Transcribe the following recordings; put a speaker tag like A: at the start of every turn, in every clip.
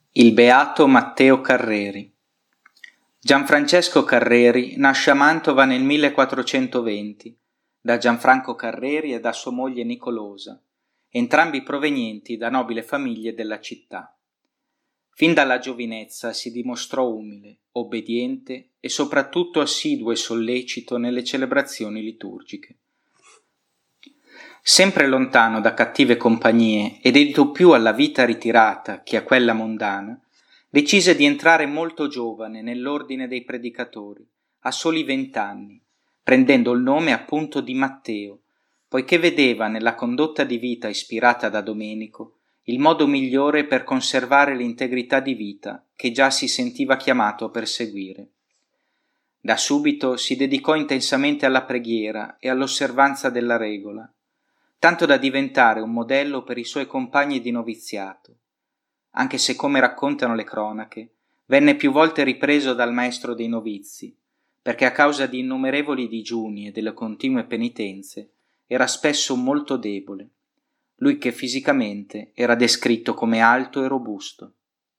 A: Il beato Matteo Carreri. Gianfrancesco Carreri nasce a Mantova nel 1420 da Gianfranco Carreri e da sua moglie Nicolosa, entrambi provenienti da nobili famiglie della città. Fin dalla giovinezza si dimostrò umile, obbediente e soprattutto assiduo e sollecito nelle celebrazioni liturgiche. Sempre lontano da cattive compagnie e dedito più alla vita ritirata che a quella mondana, decise di entrare molto giovane nell'ordine dei predicatori, a soli 20 anni, prendendo il nome appunto di Matteo, poiché vedeva nella condotta di vita ispirata da Domenico il modo migliore per conservare l'integrità di vita che già si sentiva chiamato a perseguire. Da subito si dedicò intensamente alla preghiera e all'osservanza della regola, tanto da diventare un modello per i suoi compagni di noviziato, anche se, come raccontano le cronache, venne più volte ripreso dal maestro dei novizi, perché a causa di innumerevoli digiuni e delle continue penitenze era spesso molto debole, lui che fisicamente era descritto come alto e robusto.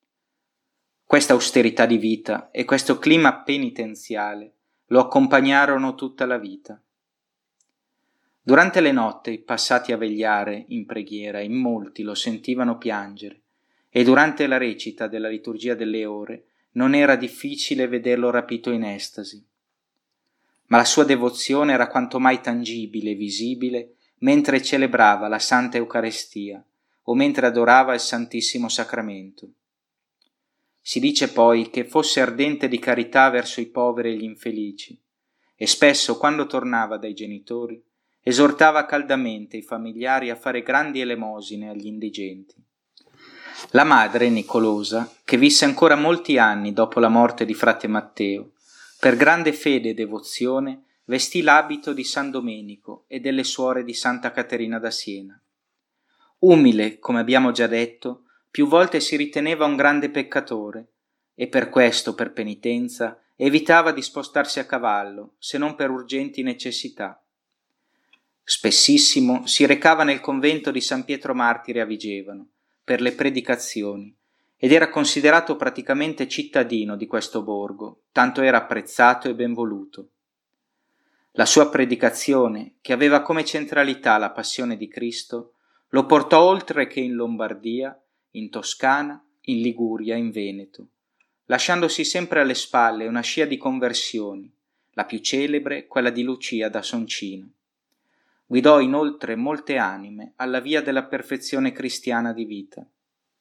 A: Questa austerità di vita e questo clima penitenziale lo accompagnarono tutta la vita. Durante le notti passati a vegliare in preghiera in molti lo sentivano piangere e durante la recita della liturgia delle ore non era difficile vederlo rapito in estasi. Ma la sua devozione era quanto mai tangibile e visibile mentre celebrava la Santa Eucaristia o mentre adorava il Santissimo Sacramento. Si dice poi che fosse ardente di carità verso i poveri e gli infelici e spesso, quando tornava dai genitori, esortava caldamente i familiari a fare grandi elemosine agli indigenti. La madre, Nicolosa, che visse ancora molti anni dopo la morte di frate Matteo, per grande fede e devozione vestì l'abito di San Domenico e delle suore di Santa Caterina da Siena. Umile, come abbiamo già detto, più volte si riteneva un grande peccatore e per questo, per penitenza, evitava di spostarsi a cavallo, se non per urgenti necessità. Spessissimo si recava nel convento di San Pietro Martire a Vigevano per le predicazioni ed era considerato praticamente cittadino di questo borgo, tanto era apprezzato e ben voluto. La sua predicazione, che aveva come centralità la passione di Cristo, lo portò oltre che in Lombardia, in Toscana, in Liguria, in Veneto, lasciandosi sempre alle spalle una scia di conversioni, la più celebre quella di Lucia da Soncino. Guidò inoltre molte anime alla via della perfezione cristiana di vita.